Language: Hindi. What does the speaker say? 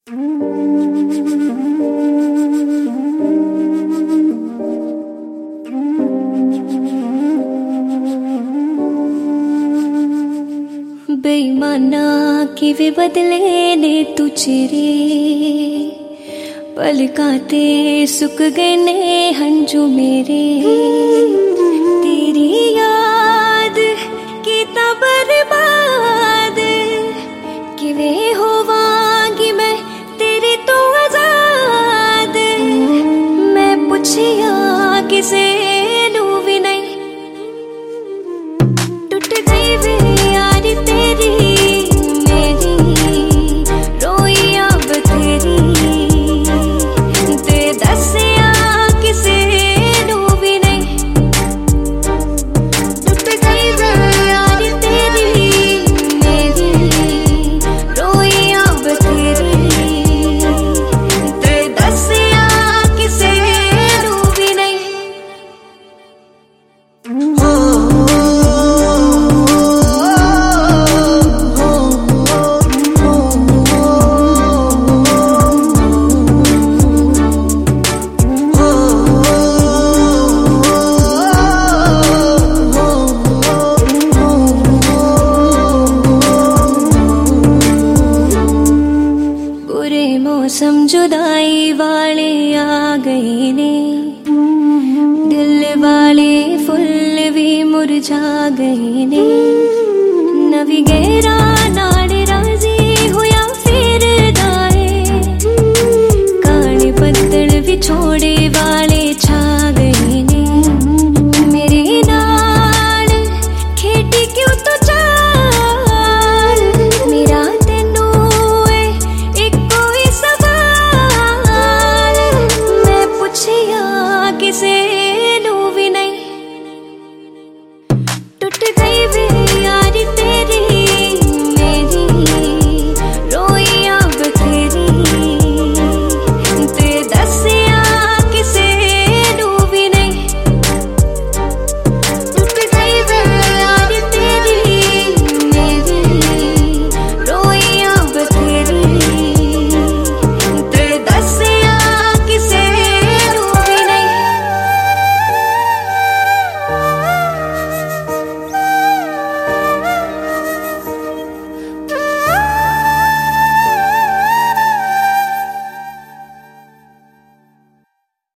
बेईमाना किवे बदले ने तू चेहरे, पलकाते सुक गए ने हंजू मेरे। तेरी याद कीता बर्बाद, किवे होवांगी मैं तेरे तो आजाद। मैं पुछिया किसे नू भी नहीं, टूट गई वे यारी तेरी मेरी, रोई अब तेरी। ते दसिया किसे नू भी नहीं, टूट गई वे यारी तेरी मेरी, रोई अब तेरी। ते दसिया किसे नू भी नहीं। बुरे मौसम जुदाई वाले आ गए ने, दिल वाले फुल भी मुरझा गए ने। नवी गहरा ना